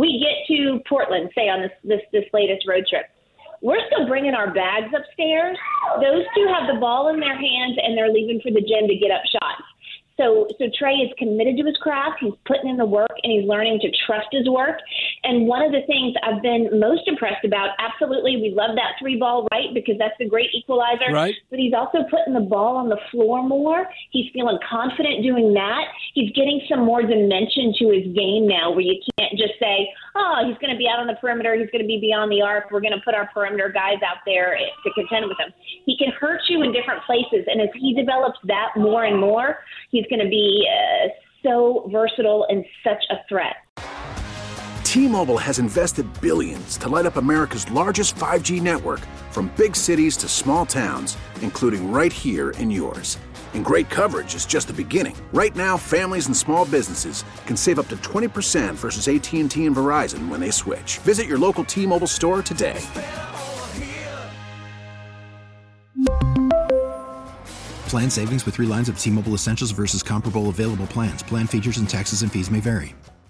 we get to Portland, say on this latest road trip. We're still bringing our bags upstairs. Those two have the ball in their hands, and they're leaving for the gym to get up shots. So Trey is committed to his craft. He's putting in the work, and he's learning to trust his work. And one of the things I've been most impressed about, absolutely, we love that 3-ball right because that's the great equalizer. Right. But he's also putting the ball on the floor more. He's feeling confident doing that. He's getting some more dimension to his game now where you can't just say, oh, he's going to be out on the perimeter. He's going to be beyond the arc. We're going to put our perimeter guys out there to contend with him. He can hurt you in different places. And as he develops that more and more, he's going to be so versatile and such a threat. T-Mobile has invested billions to light up America's largest 5G network, from big cities to small towns, including right here in yours. And great coverage is just the beginning. Right now, families and small businesses can save up to 20% versus AT&T and Verizon when they switch. Visit your local T-Mobile store today. Plan savings with 3 lines of T-Mobile Essentials versus comparable available plans. Plan features and taxes and fees may vary.